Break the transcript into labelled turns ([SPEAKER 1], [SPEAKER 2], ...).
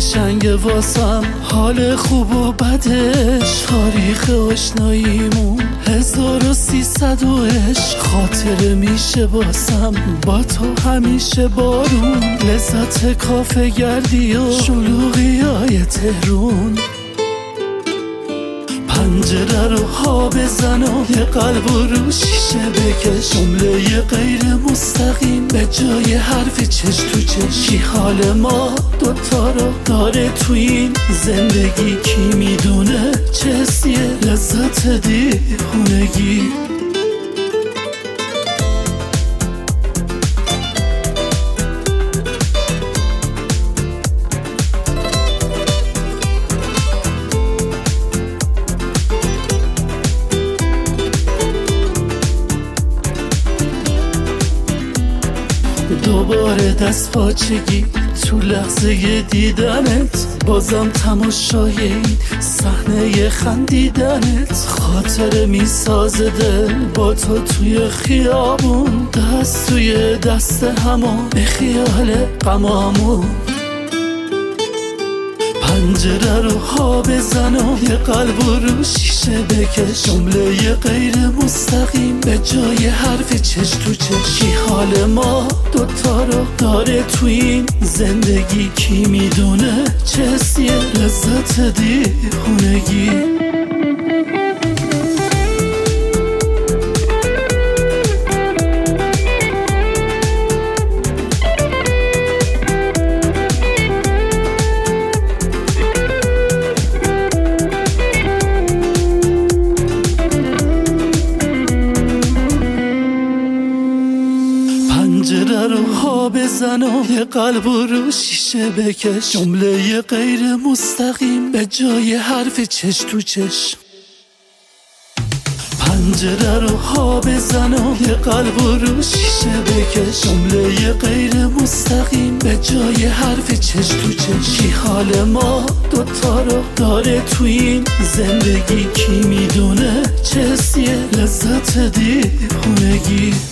[SPEAKER 1] قشنگ واسم، حال خوب و بدش، تاریخ آشناییمون 1300 و عشق. خاطره میشه باسم با تو همیشه بارون، لذت کافه گردی و شلوغی های تهرون. پنجره رو ها بزن و یه قلب رو شیشه بکش، جمله غیر مستقیم به جای حرف چش تو چش. کی حال ما دوتا رو داره تو این زندگی، کی میدونه چه حسیه لذت دیوونگی. دوباره دست پاچگی تو لحظه دیدنت، بازم تماشای این صحنه خندیدنت. خاطره میسازه دل با تو توی خیابون، دست توی دست همون به خیال غمامون. پنجره رو ها بزن و یه قلب رو شیشه بکش، جمله غیر مستقیم به جای حرف چش تو چش. کی حال ما دوتا رو داره تو این زندگی، کی میدونه چه حسیه لذت دیوونگی. پنجره رو ها بزن و یه قلب رو شیشه بکش، جمله غیر مستقیم به جای حرف چش تو چش. پنجره رو ها بزن و یه قلب رو شیشه بکش، جمله غیر مستقیم به جای حرف چش تو چش. کی حال ما دوتا رو داره تو این زندگی، کی میدونه چه حسیه لذت دیوونگی.